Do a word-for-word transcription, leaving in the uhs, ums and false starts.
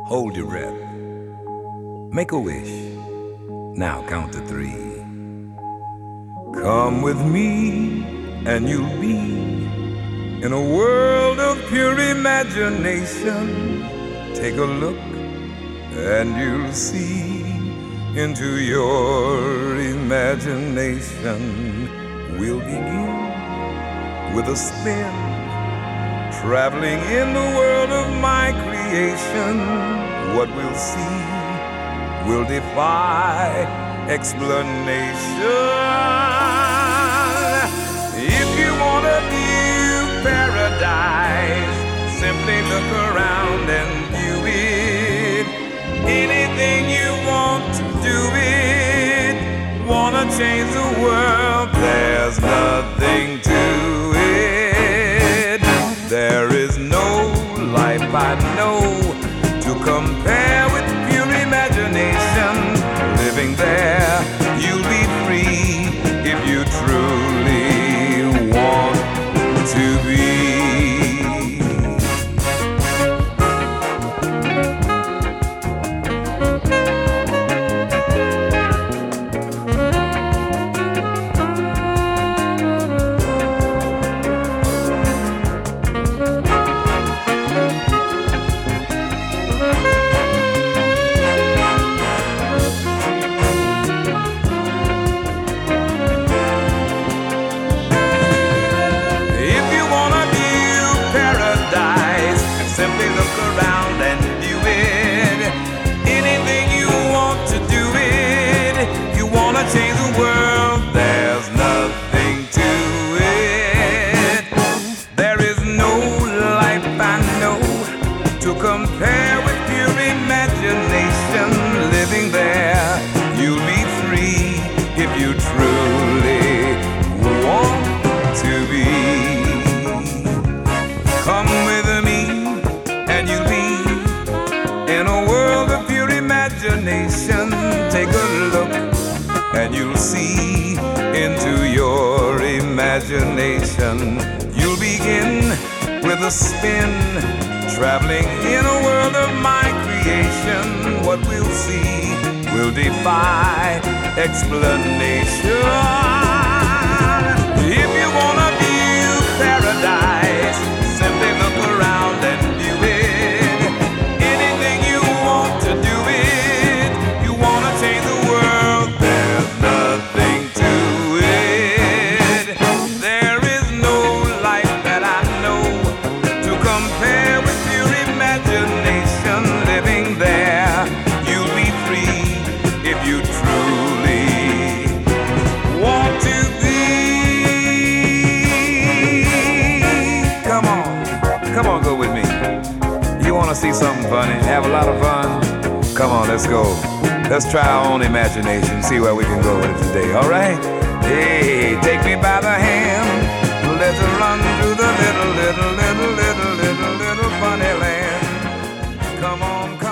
Hold your breath. Make a wish. Now count to three. Come with me and you'll be in a world of pure imagination. Take a look and you'll see into your imagination. We'll begin with a spin, traveling in the world of my creation. What we'll see will defy explanation. If you want a new paradise, simply look around and view it. Anything you want to do it. Wanna change the world, there's nothing to it. There is no life I know to compare with pure imagination. Living there, you'll be free if you truly want to be. Change the world, there's nothing to it. There is no life I know to compare with pure imagination. Living there, you'll be free if you truly want to be. Come with me and you'll be in a world of pure imagination. Take a look and you'll see into your imagination. You'll begin with a spin, traveling in a world of my creation. What we'll see will defy explanation. If you wanna view paradise, simply look around and view it. Anything you want to do it. You wanna change the world, nothing to it. There is no life that I know to compare with pure imagination. Living there, you'll be free if you truly want to be. Come on, come on, go with me. You wanna see something funny, have a lot of fun? Come on, let's go. Let's try our own imagination, see where we can go with it today, all right? Hey, take me by the hand. Let's run through the little, little, little, little, little, little funny land. Come on, come on.